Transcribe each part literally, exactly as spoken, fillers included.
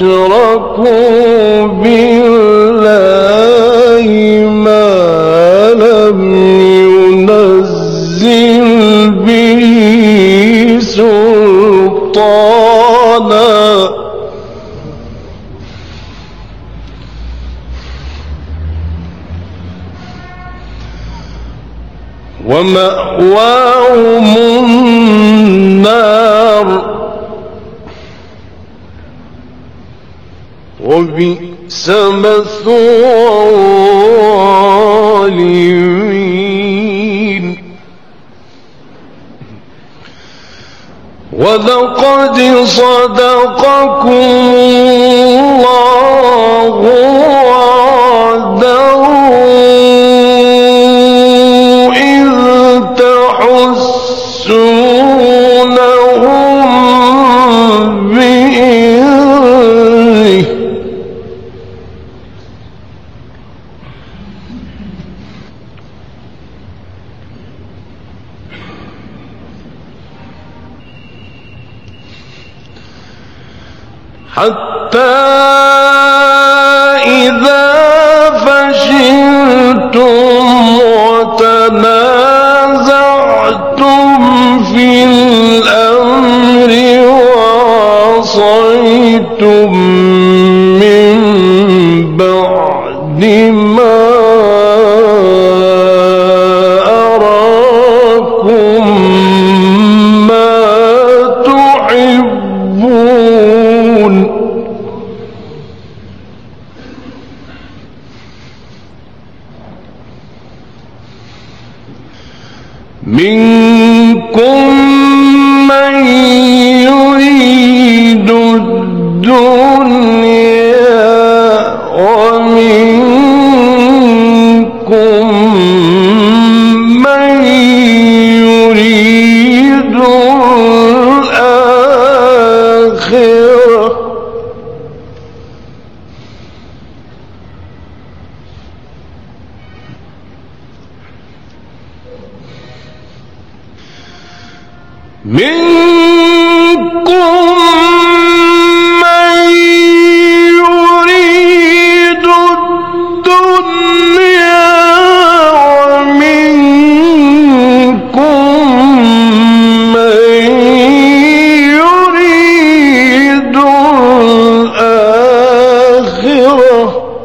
أشركوا بالله ما لم ينزل به سلطانا ومأواهم النار وبئس مثوى الظالمين ولقد صدقكم الله وعده إذ تحسونهم بإذنه حتى إذا فشلتم وتنازعتم في الأمر وعصيتم من بعد ما أراكم ما تحبون منكم من يريد الدنيا ومنكم من يريد الآخرة منكم من يريد الدنيا ومنكم من يريد الآخرة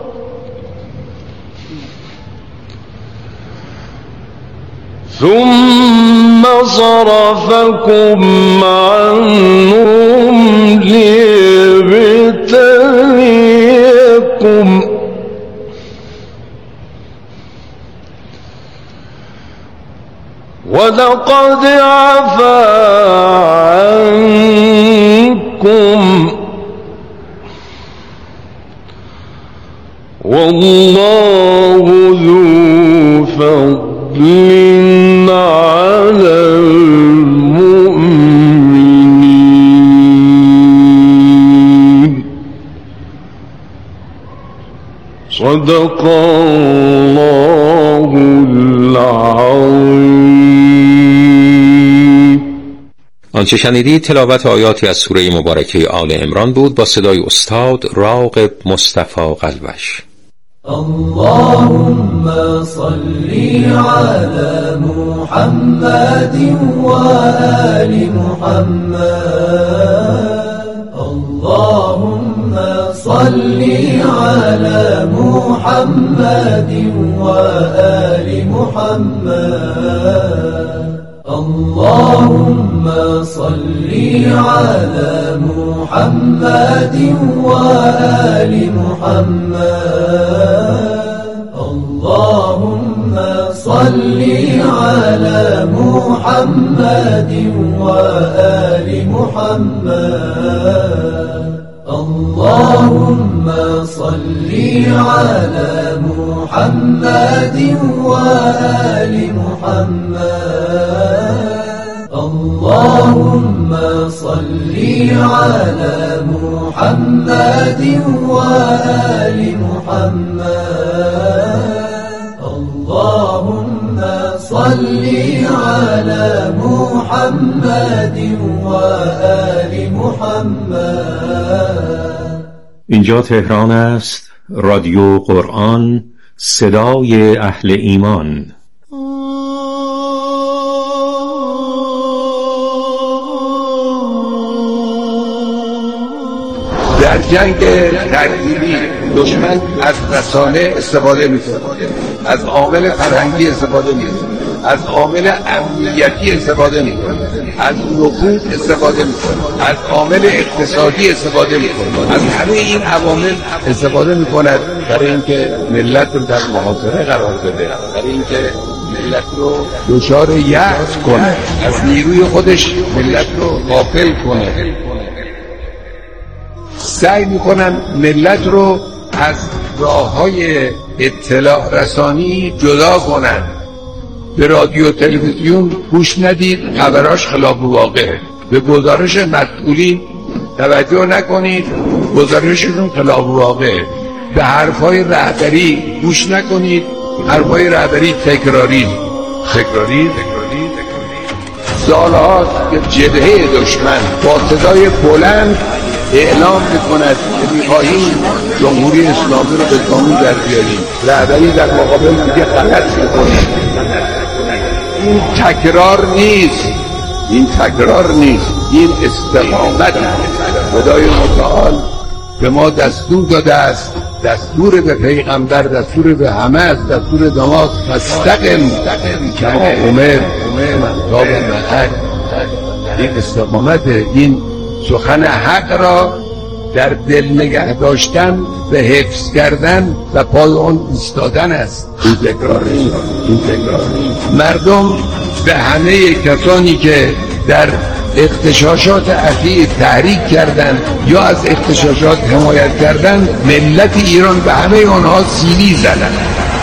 ثم صرفكم عنهم ليبتليكم ولقد عفا عنكم والله ذو فضل على المؤمنين صدق الله العظيم. آنچه شنیدید تلاوت آیاتی از سوره مبارکه آل عمران بود با صدای استاد راغب مصطفی قلوش. اللهم صل على محمد وآل محمد اللهم صل على محمد وآل محمد اللهم صل على محمد وآل محمد اللهم صل على محمد وآل محمد اللهم صل على محمد وآل محمد اللهم صل على محمد وآل محمد اللهم صل على محمد وآل محمد اینجا تهران است، رادیو قرآن، صدای اهل ایمان. در جنگ تکفیری دشمن از رسانه استفاده میکنه، از عامل فرهنگی استفاده میکنه، از عامل امنیتی استفاده میکنه، از نفوذ استفاده میکنه، از عامل اقتصادی استفاده میکنه، از همه این عوامل استفاده میکند برای اینکه ملت رو در محاصره قرار بده، برای اینکه ملت رو دچار یأس کنه، از نیروی خودش ملت رو غافل کنه. سعی میکنن ملت رو از راه‌های اطلاع رسانی جدا کنن. به رادیو تلویزیون گوش ندید، خبراش خلاف واقعه. به گزارش مسئولین توجه نکنید، گزارششون خلاف واقعه. به حرفای رهبری گوش نکنید، حرفای رهبری تکراری تکراری تکراری سالهاست که جبهه دشمن با صدای بلند اعلام میکند که میخواهیم جمهوری اسلامی رو به قانون در بیاریم. رهبری در مقابل میگه غلط میکنه. این تکرار نیست، این تکرار نیست، این استقامت. خدای متعال به ما دستور داده است، دستور به پیغمبر، دستور به همه است، دستور دماغ فاستقم کما امر تا به معد. این استقامت، این سخن حق را در دل نگه داشتن، به حفظ کردن و پای آن ایستادن است. این تکرار نیست، این تکرار نیست. مردم به همه کسانی که در اغتشاشات اخیر تحریک کردند یا از اغتشاشات حمایت کردند، ملت ایران به همه آنها سیلی زدند.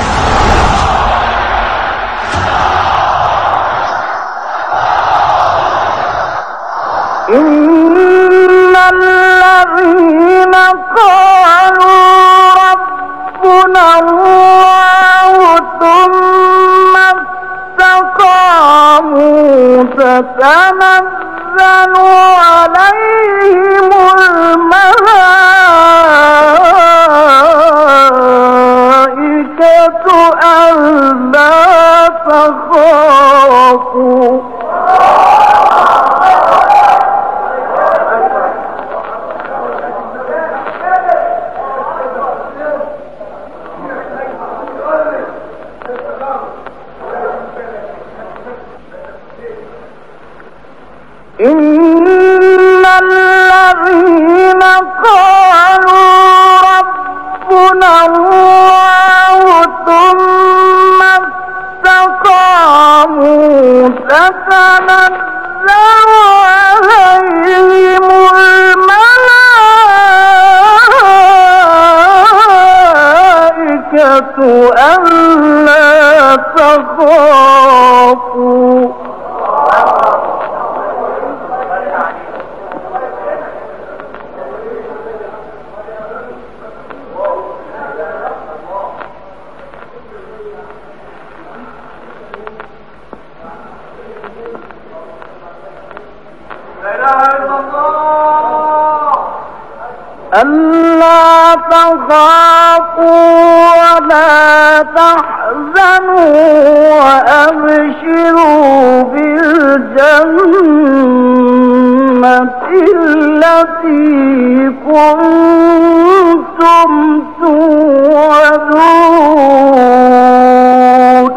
إن الذين قالوا ربنا الله ثم استقاموا تتنزل عليهم الملائكة ألا تخافوا إن الذين قالوا ربنا الله ثم استقاموا تتنزل عليهم الملائكة ألا تخافوا ألا تخافوا ولا تحزنوا وأبشروا بالجنة التي كنتم توعدون.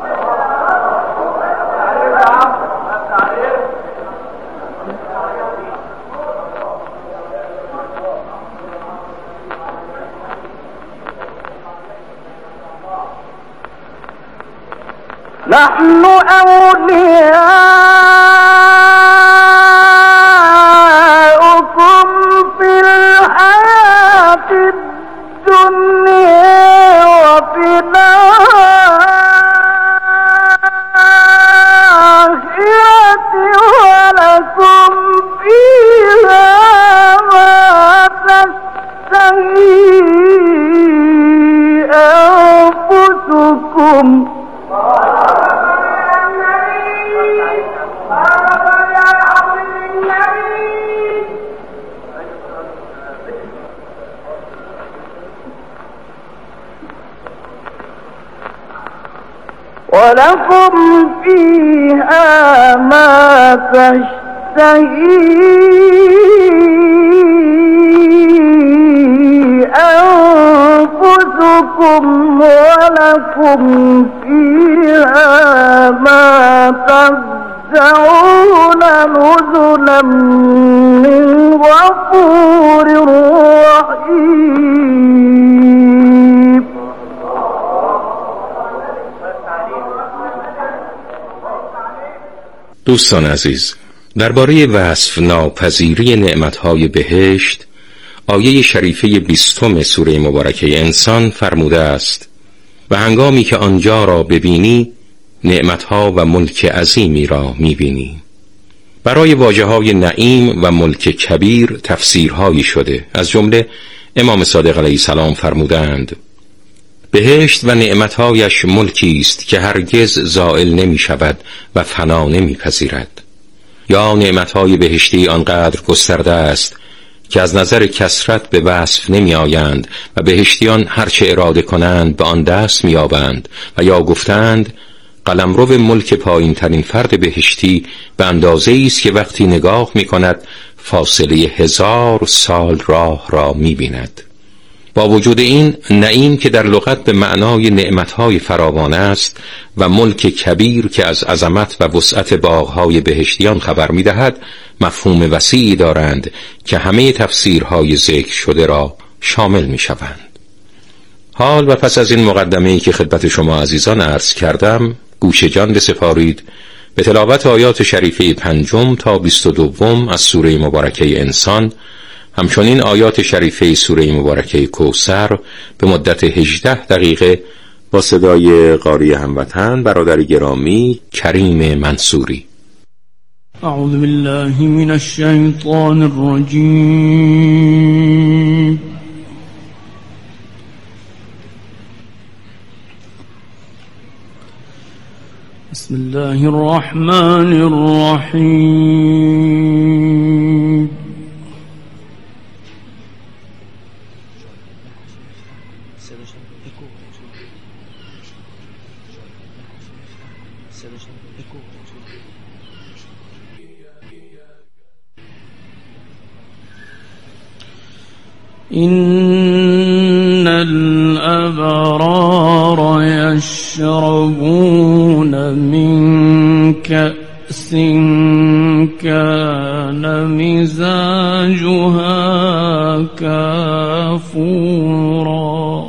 نحن أولياؤكم في الحياة الدنيا وفي الآخرة ولكم فيها ما تشتهي أنفسكم. ولكم فيها ما تشتهي أنفسكم ولكم فيها ما تدعون نزلا من غفور رحيم. دوستان عزیز، درباره وصف ناپذیری نعمتهای بهشت آیه شریفه بیستم سوره مبارکه انسان فرموده است: و هنگامی که آنجا را ببینی نعمتها و ملک عظیمی را میبینی. برای واژه‌های نعیم و ملک کبیر تفسیرهایی شده، از جمله امام صادق علیه السلام فرمودند: بهشت و نعمتهایش ملکی است که هرگز زائل نمی شود و فنا نمی پذیرد. یا نعمتهای بهشتی آنقدر گسترده است که از نظر کثرت به وصف نمی آیند و بهشتیان هرچه اراده کنند به آن دست می آبند و یا گفتند قلمرو ملک پایین ترین فرد بهشتی به اندازه است که وقتی نگاه می کند فاصله هزار سال راه را می بیند. با وجود این نعیم که در لغت به معنای نعمتهای فراوان است و ملک کبیر که از عظمت و وسعت باغهای بهشتیان خبر می دهد، مفهوم وسیعی دارند که همه تفسیرهای ذکر شده را شامل می شوند. حال و پس از این مقدمه‌ای که خدمت شما عزیزان عرض کردم، گوش جان بسپارید به تلاوت آیات شریفه پنجم تا بیست و دوم از سوره مبارکه انسان، همچنین آیات شریفه سوره مبارکه کوثر به مدت هجده دقیقه با صدای قاری هموطن برادر گرامی کریم منصوری. اعوذ بالله من الشیطان الرجیم. بسم الله الرحمن الرحیم. إن الأبرار يشربون من كأس كان مزاجها كافورا.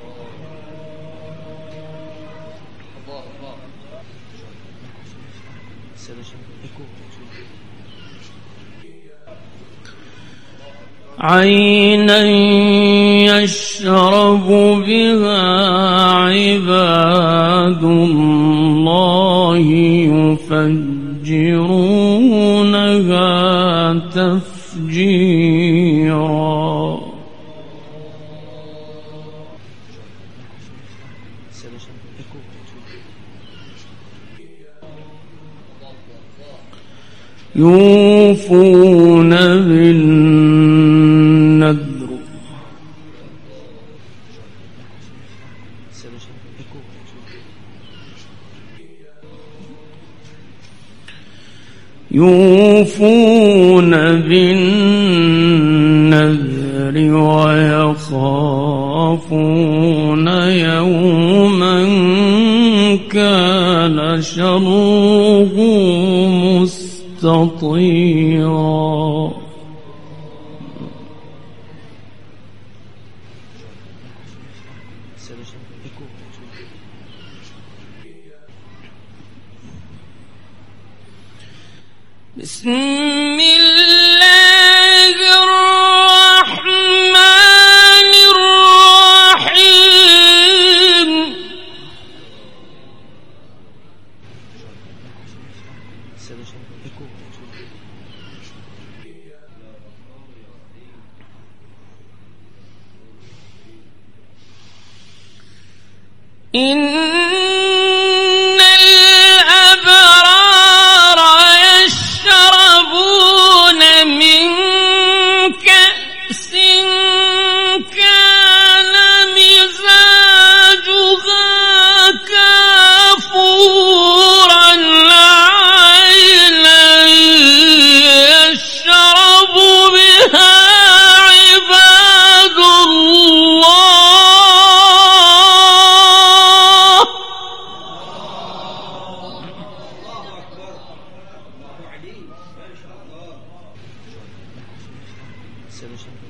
عينا يشرب بها عباد الله يفجرونها تفجيرا. يوفون بالنذر يوفون بالنذر ويخافون يوما كان شره مستطيرا. بسم الله الرحمن الرحيم. إن كافورا.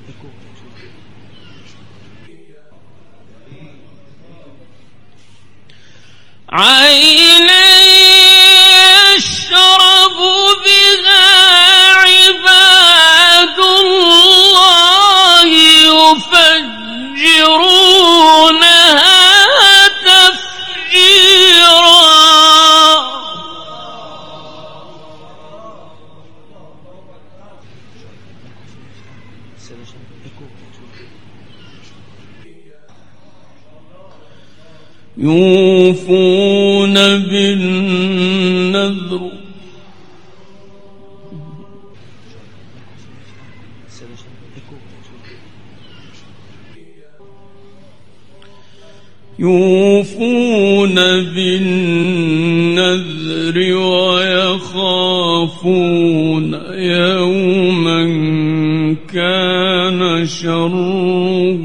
عينا يشرب بها عباد الله يفجرونها تفجيرا يوفون بالنذر يوفون بالنذر ويخافون يوما كان شره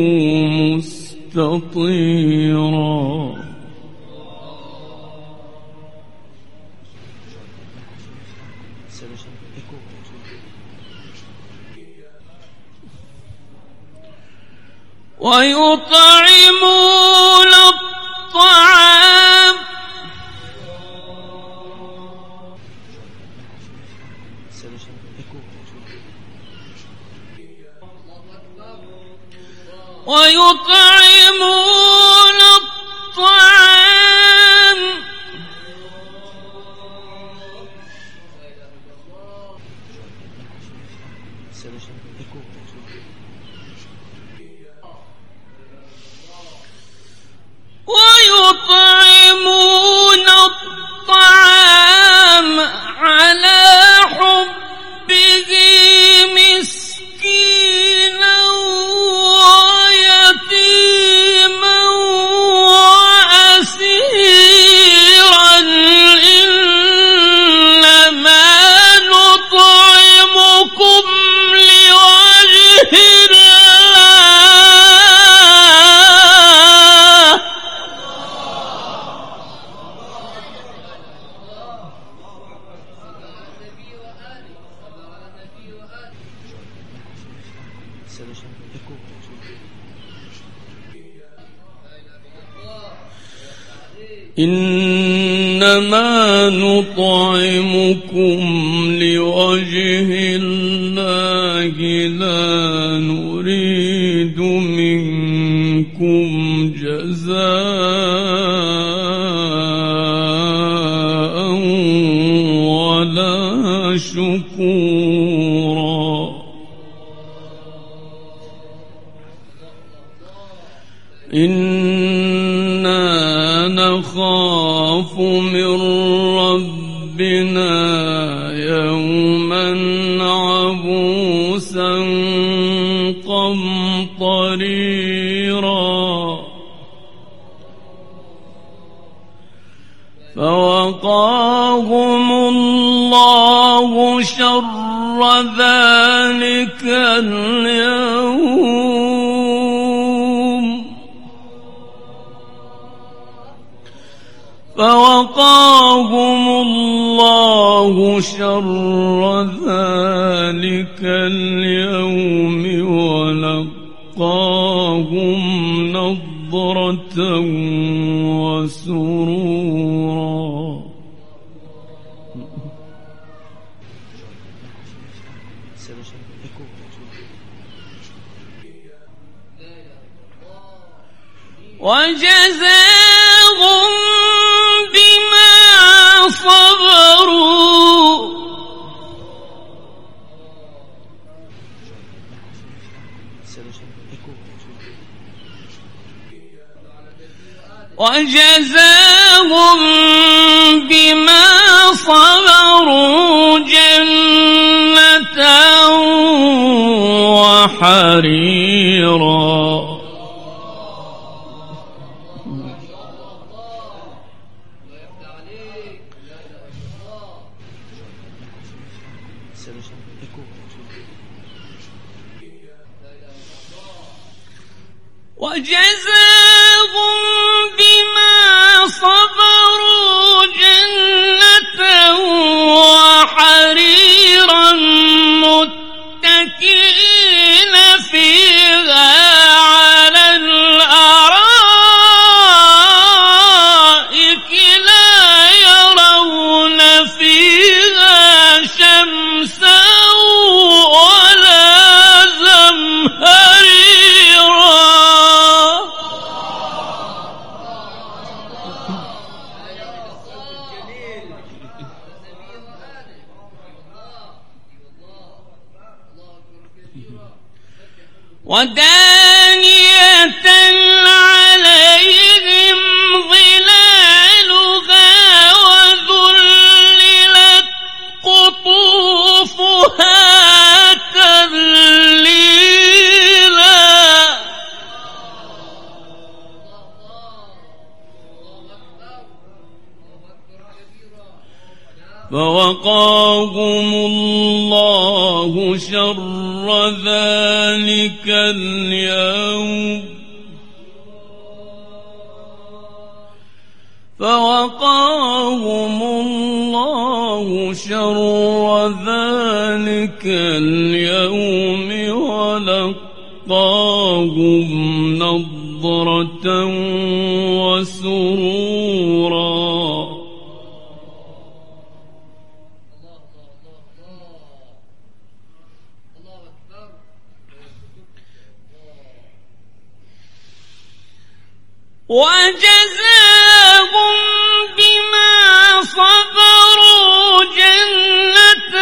مستطيرا ويطعمون الطعام ويطعمون الطعام ويطعمون الطعام على حبه مسكينا ويتيما وأسيرا إنما نطعمكم لوجه الله إنما نطعمكم لوجه الله لا نريد منكم جزاء ولا شكورا إنا نخاف من ربنا يوما عبوسا قمطريرا فوقاهم الله شر ذلك اليوم فوقاهم الله شر ذلك اليوم ولقاهم نضرة وسرورا وجزاهم بما صبروا وجزاهم بما صبروا جنة وحريرا وجزاهم بما صبروا جنة وحريرا متكئين ودانية عليهم ظلالها وذللت قطوفها تذليلا فوقاهم الله شر ذلك اليوم فوقاهم الله شر ذلك اليوم ولقاهم نضرة وسرورا وجزاهم بما صبروا جنة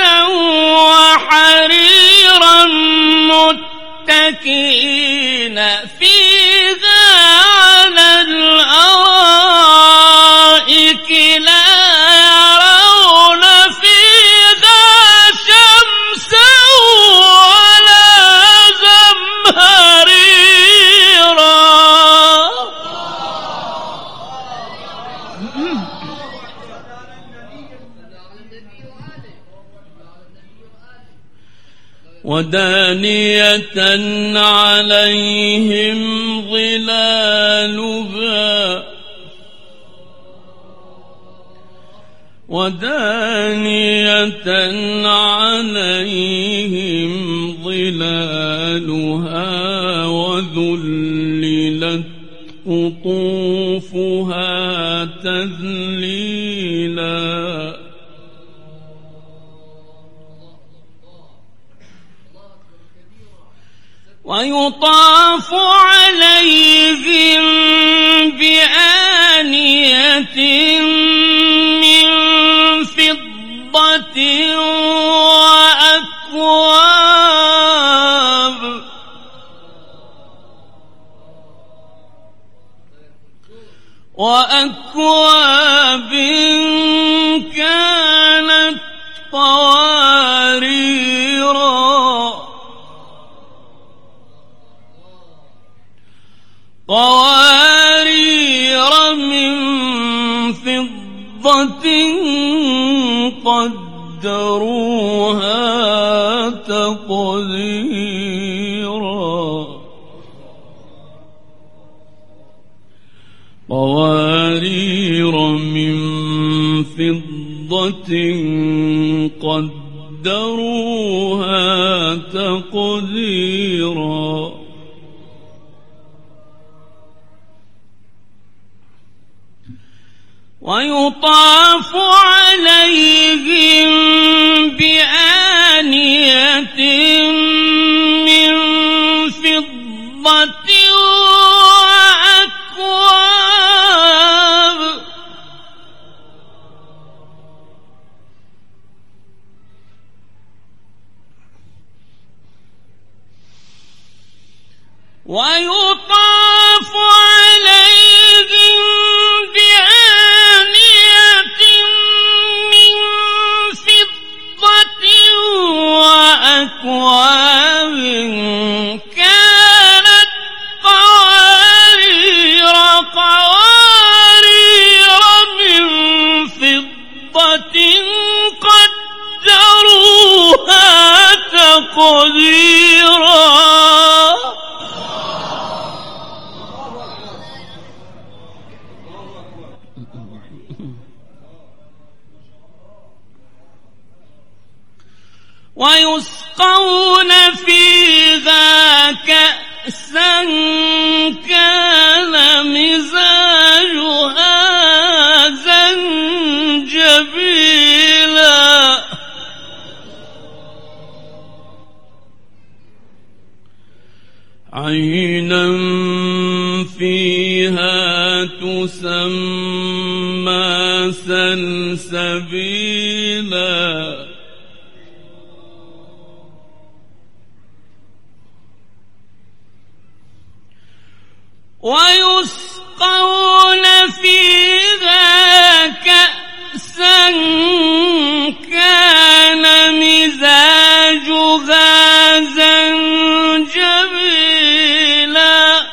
وحريرا متكئين فيها على الأرائك لا يرون فيها شمسا ولا زمهريرا ودانية عليهم ظلالها ودانية عليهم ظلالها وذللت قطوفها تذليلا ويطاف عليهم بآنية من فضة وأكواب وأكواب كانت قواريرا قوارير من فضة قدروها تقديرا قوارير من فضة قدروها تقديرا ويطاف عليهم بآنية من فضة وأكواب ويطاف عليهم بآنية من فضة وأكواب كانت قوارير قوارير من فضة قدروها تقديرا ويسقون فيها كأسا كان مزاجها زنجبيلا عينا فيها تسمى سلسبيلا ويسقون فيها كأسا كان مزاجها زنجبيلا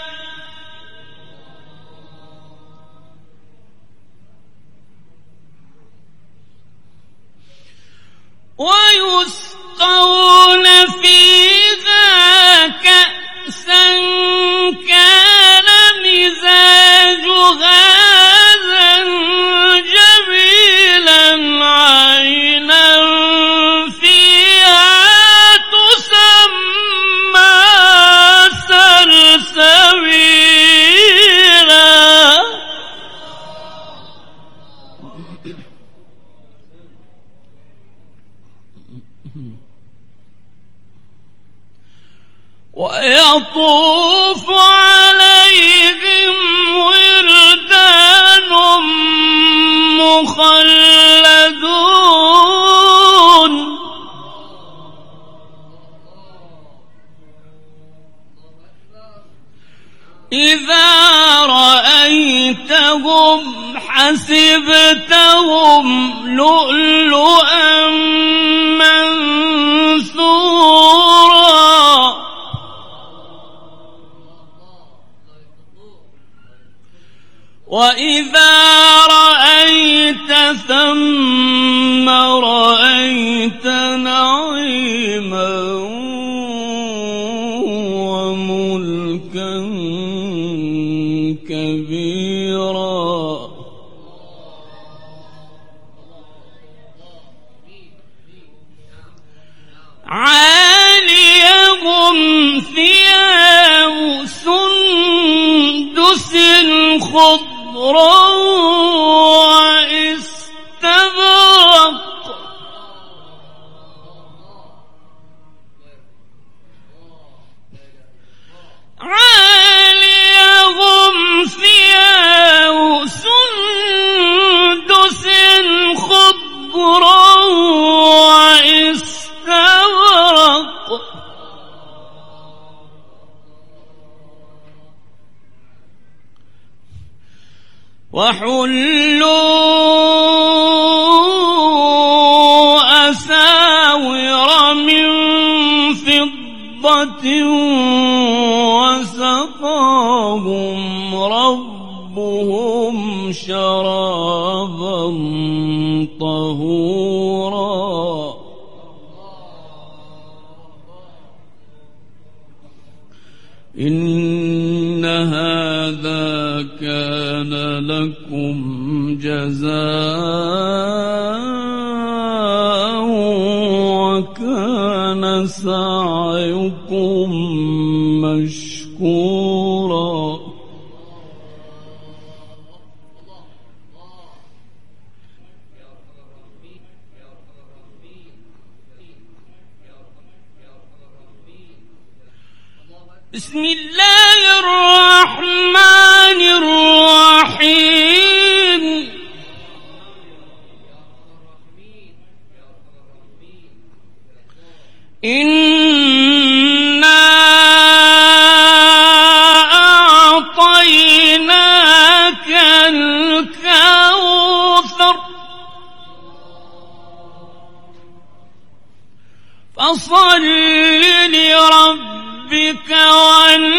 ويسقون فيها كأسا كان مزاجها زنجبيلا عينا فيها تسمى سلسبيلا ويطوف عليهم ولدان مخلدون إذا رأيتهم حسبتهم لؤلؤا منثورا وإذا رأيت ثم رأيت نعيما وملكا كبيرا عاليهم ثياب سندس خضر واستبرق عاليهم ثياب سندس خضر واستبرق وحلوا أساور من فضة وسقاهم ربهم شرابا طهورا إن هذا كان لكم جزاء وكان سعيكم مشكورا بسم الله الرحمن الرحيم إنا أعطيناك الكوثر فصل لربك وانحر